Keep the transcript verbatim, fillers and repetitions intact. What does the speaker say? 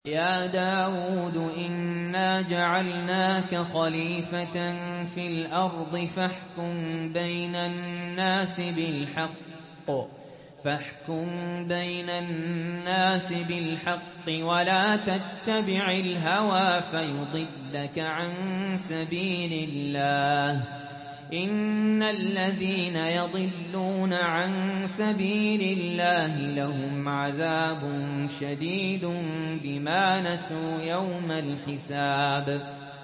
يا داود إنا جعلناك خليفة في الأرض فاحكم بين الناس بالحق فاحكم بين الناس بالحق ولا تتبع الهوى فيضلك عن سبيل الله إن الذين يضلون عن سبيل الله لهم عذاب شديد بما نسوا يوم الحساب